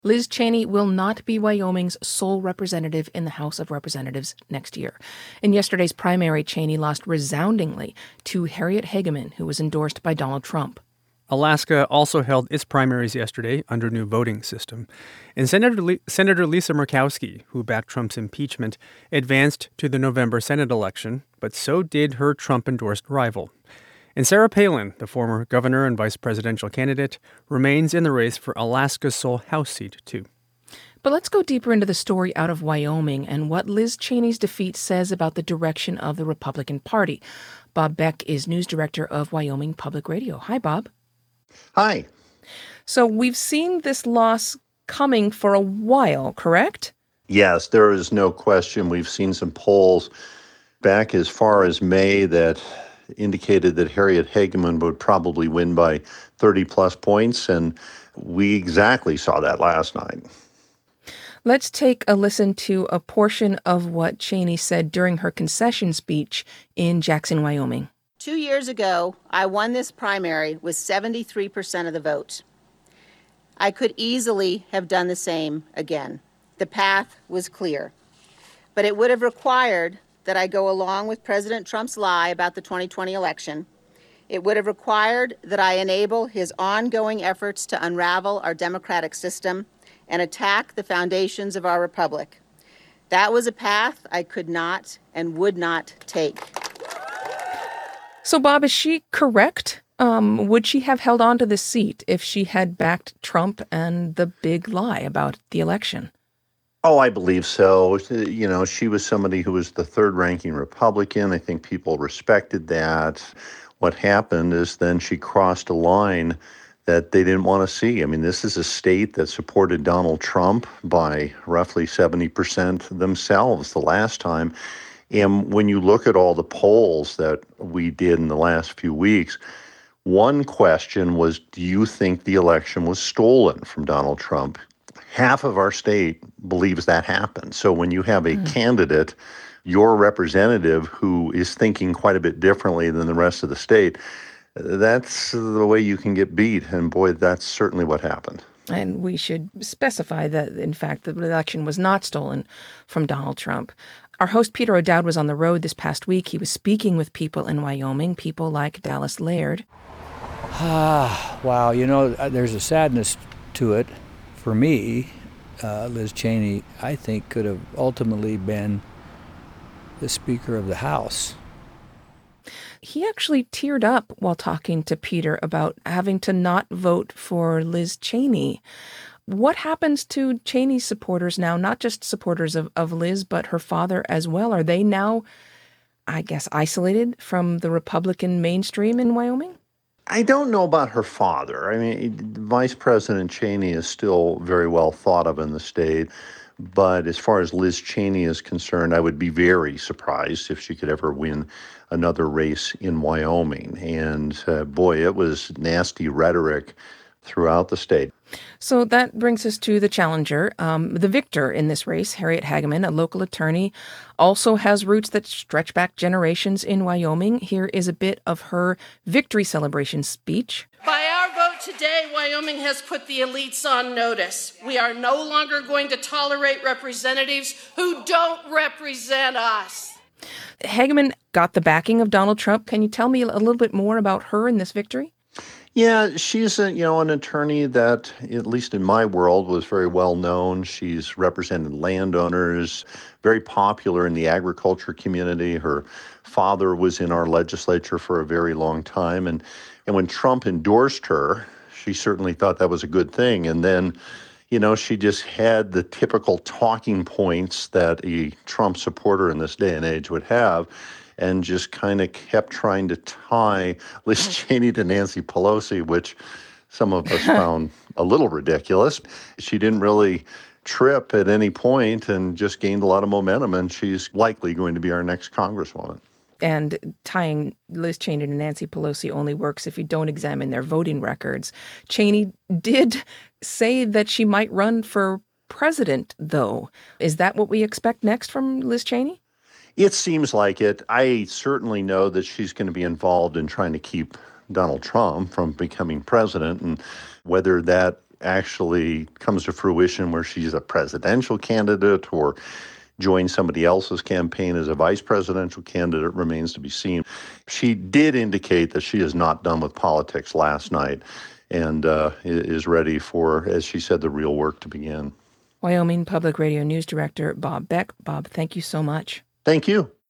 Liz Cheney will not be Wyoming's sole representative in the House of Representatives next year. In yesterday's primary, Cheney lost resoundingly to Harriet Hageman, who was endorsed by Donald Trump. Alaska also held its primaries yesterday under new voting system. And Senator Lisa Murkowski, who backed Trump's impeachment, advanced to the November Senate election, but so did her Trump-endorsed rival. And Sarah Palin, the former governor and vice presidential candidate, remains in the race for Alaska's sole House seat, too. But let's go deeper into the story out of Wyoming and what Liz Cheney's defeat says about the direction of the Republican Party. Bob Beck is news director of Wyoming Public Radio. Hi, Bob. Hi. So we've seen this loss coming for a while, correct? Yes, there is no question. We've seen some polls back as far as May that indicated that Harriet Hageman would probably win by 30-plus points, and we exactly saw that last night. Let's take a listen to a portion of what Cheney said during her concession speech in Jackson, Wyoming. 2 years ago, I won this primary with 73% of the vote. I could easily have done the same again. The path was clear. But it would have required that I go along with President Trump's lie about the 2020 election. It would have required that I enable his ongoing efforts to unravel our democratic system and attack the foundations of our republic. That was a path I could not and would not take. So, Bob, is she correct? Would she have held on to the seat if she had backed Trump and the big lie about the election? Oh, I believe so. You know, she was somebody who was the third-ranking Republican. I think people respected that. What happened is then she crossed a line that they didn't want to see. I mean, this is a state that supported Donald Trump by roughly 70% themselves the last time. And when you look at all the polls that we did in the last few weeks, one question was, do you think the election was stolen from Donald Trump? Half of our state believes that happened. So when you have a candidate, your representative, who is thinking quite a bit differently than the rest of the state, that's the way you can get beat. And boy, that's certainly what happened. And we should specify that, in fact, the election was not stolen from Donald Trump. Our host, Peter O'Dowd, was on the road this past week. He was speaking with people in Wyoming, people like Dallas Laird. Wow, you know, there's a sadness to it. For me, Liz Cheney, I think, could have ultimately been the Speaker of the House. He actually teared up while talking to Peter about having to not vote for Liz Cheney. What happens to Cheney's supporters now, not just supporters of Liz, but her father as well? Are they now, I guess, isolated from the Republican mainstream in Wyoming? I don't know about her father. I mean, Vice President Cheney is still very well thought of in the state. But as far as Liz Cheney is concerned, I would be very surprised if she could ever win another race in Wyoming. And boy, it was nasty rhetoric throughout the state. So that brings us to the challenger. The victor in this race, Harriet Hageman, a local attorney, also has roots that stretch back generations in Wyoming. Here is a bit of her victory celebration speech. By our vote today, Wyoming has put the elites on notice. We are no longer going to tolerate representatives who don't represent us. Hageman got the backing of Donald Trump. Can you tell me a little bit more about her in this victory? Yeah, she's an attorney that, at least in my world, was very well known. She's represented landowners, very popular in the agriculture community. Her father was in our legislature for a very long time. And when Trump endorsed her, she certainly thought that was a good thing. And then, she just had the typical talking points that a Trump supporter in this day and age would have, and just kind of kept trying to tie Liz Cheney to Nancy Pelosi, which some of us found a little ridiculous. She didn't really trip at any point and just gained a lot of momentum, and she's likely going to be our next Congresswoman. And tying Liz Cheney to Nancy Pelosi only works if you don't examine their voting records. Cheney did say that she might run for president, though. Is that what we expect next from Liz Cheney? It seems like it. I certainly know that she's going to be involved in trying to keep Donald Trump from becoming president, and whether that actually comes to fruition where she's a presidential candidate or joins somebody else's campaign as a vice presidential candidate remains to be seen. She did indicate that she is not done with politics last night and is ready for, as she said, the real work to begin. Wyoming Public Radio News Director Bob Beck. Bob, thank you so much. Thank you.